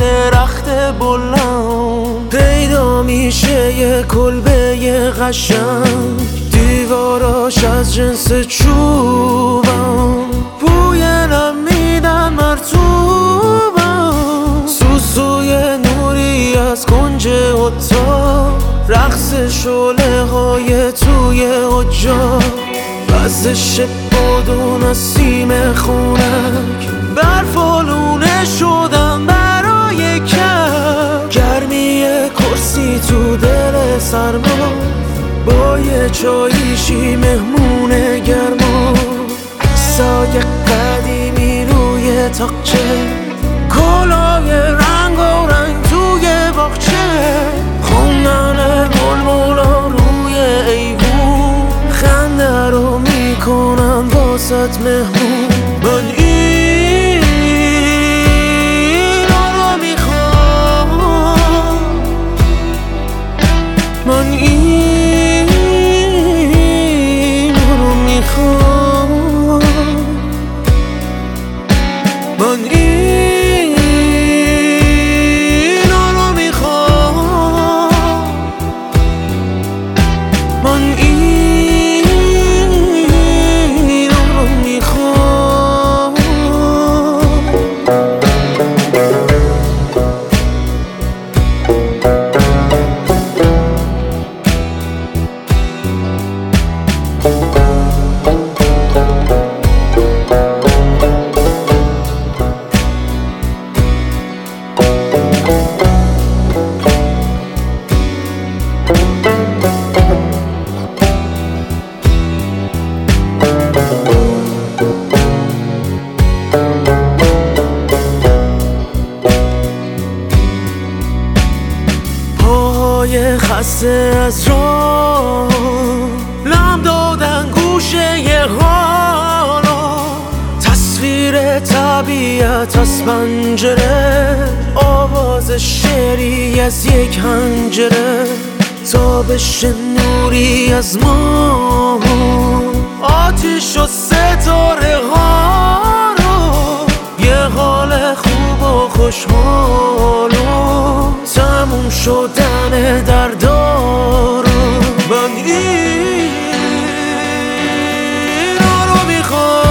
درخت بلند پیدا میشه یه کلبه قشنگ، دیواراش از جنس چوبم، بوی نم میدن مرطوبم، سوسوی نوری از کنج اتاق، رقص شعله های توی اجاق، وزش بادون از سیم خونک، برفالونه شدم برای کم، گرمی کرسی تو دل سرما، با یه چاییشی مهمون گرما، سایه قدیمی روی تاقچه، کلاه رنگ و رنگ توی باغچه، خوندن بلبلا روی ایوون، خنده رو میکنن واسط مهمون. من اینا رو میخوام، من اینا رو میخوام، من اینا رو میخوام، من اینا رو میخوام. پاهای خسته از راه لم دادن گوشه ی حالا، تصویر طبیعت از پنجره، آواز شعری از یک حنجره، تابش نوری از ما، آتیش و ستاره ها رو، یه حال خوب و خوشحال و تموم شدن دردارو. من اینا رو میخوام،